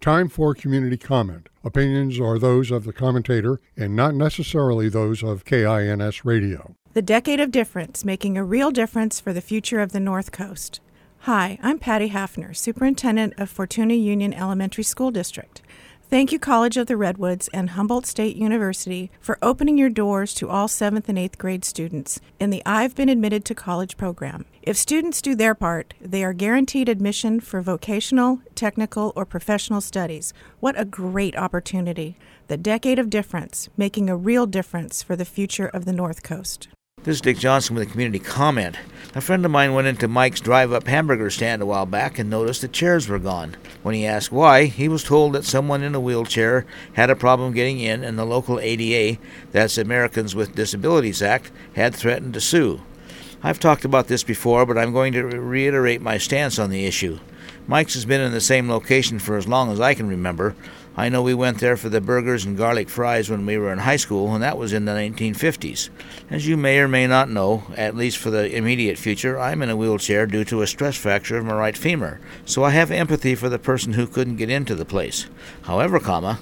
Time for community comment. Opinions are those of the commentator and not necessarily those of KINS Radio. The Decade of Difference, making a real difference for the future of the North Coast. Hi, I'm Patty Hafner, Superintendent of Fortuna Union Elementary School District. Thank you, College of the Redwoods and Humboldt State University, for opening your doors to all 7th and 8th grade students in the I've Been Admitted to College program. If students do their part, they are guaranteed admission for vocational, technical, or professional studies. What a great opportunity. The Decade of Difference, making a real difference for the future of the North Coast. This is Dick Johnson with a community comment. A friend of mine went into Mike's drive-up hamburger stand a while back and noticed the chairs were gone. When he asked why, he was told that someone in a wheelchair had a problem getting in and the local ADA, that's Americans with Disabilities Act, had threatened to sue. I've talked about this before, but I'm going to reiterate my stance on the issue. Mike's has been in the same location for as long as I can remember. I know we went there for the burgers and garlic fries when we were in high school, and that was in the 1950s. As you may or may not know, at least for the immediate future, I'm in a wheelchair due to a stress fracture of my right femur, so I have empathy for the person who couldn't get into the place. However,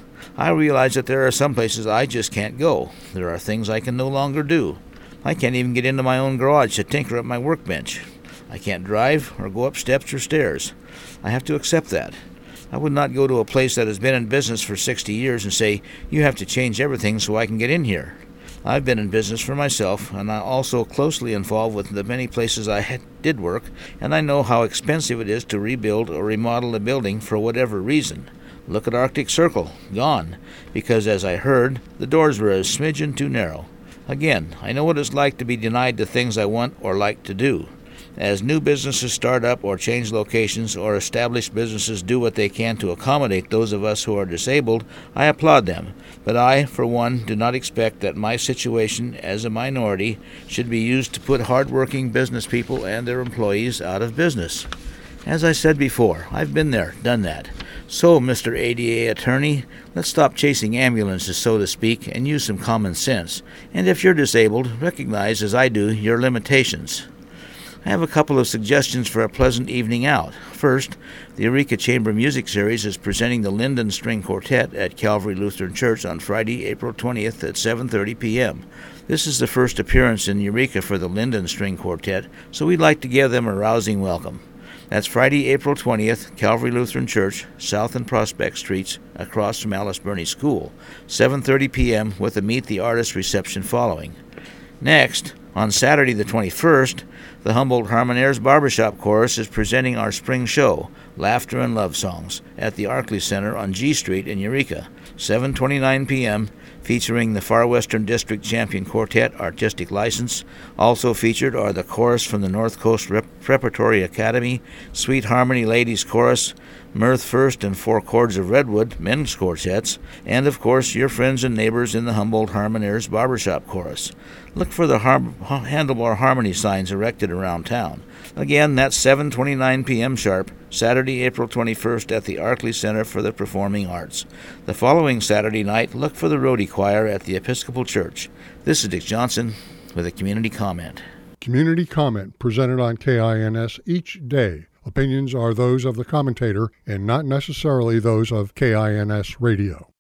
I realize that there are some places I just can't go. There are things I can no longer do. I can't even get into my own garage to tinker at my workbench. I can't drive or go up steps or stairs. I have to accept that. I would not go to a place that has been in business for 60 years and say, you have to change everything so I can get in here. I've been in business for myself, and I'm also closely involved with the many places I did work, and I know how expensive it is to rebuild or remodel a building for whatever reason. Look at Arctic Circle, gone, because as I heard, the doors were a smidgen too narrow. Again, I know what it's like to be denied the things I want or like to do. As new businesses start up or change locations, or established businesses do what they can to accommodate those of us who are disabled, I applaud them. But I, for one, do not expect that my situation as a minority should be used to put hard-working business people and their employees out of business. As I said before, I've been there, done that. So, Mr. ADA attorney, let's stop chasing ambulances, so to speak, and use some common sense. And if you're disabled, recognize, as I do, your limitations. I have a couple of suggestions for a pleasant evening out. First, the Eureka Chamber Music Series is presenting the Linden String Quartet at Calvary Lutheran Church on Friday, April 20th at 7:30 p.m. This is the first appearance in Eureka for the Linden String Quartet, so we'd like to give them a rousing welcome. That's Friday, April 20th, Calvary Lutheran Church, South and Prospect Streets, across from Alice Burney School, 7:30 p.m. with a Meet the Artist reception following. Next, on Saturday the 21st, the Humboldt Harmoniers Barbershop Chorus is presenting our spring show, Laughter and Love Songs, at the Arkley Center on G Street in Eureka, 7:29 p.m., featuring the Far Western District Champion Quartet Artistic License. Also featured are the chorus from the North Coast Preparatory Academy, Sweet Harmony Ladies Chorus, Mirth First and Four Chords of Redwood men's quartets, and of course your friends and neighbors in the Humboldt Harmoniers Barbershop Chorus. Look for the Handlebar Harmony signs erected around town. Again, that's 7:29 p.m. sharp, Saturday, April 21st at the Arkley Center for the Performing Arts. The following Saturday night, look for the Rhodey Choir at the Episcopal Church. This is Dick Johnson with a community comment. Community comment presented on KINS each day. Opinions are those of the commentator and not necessarily those of KINS Radio.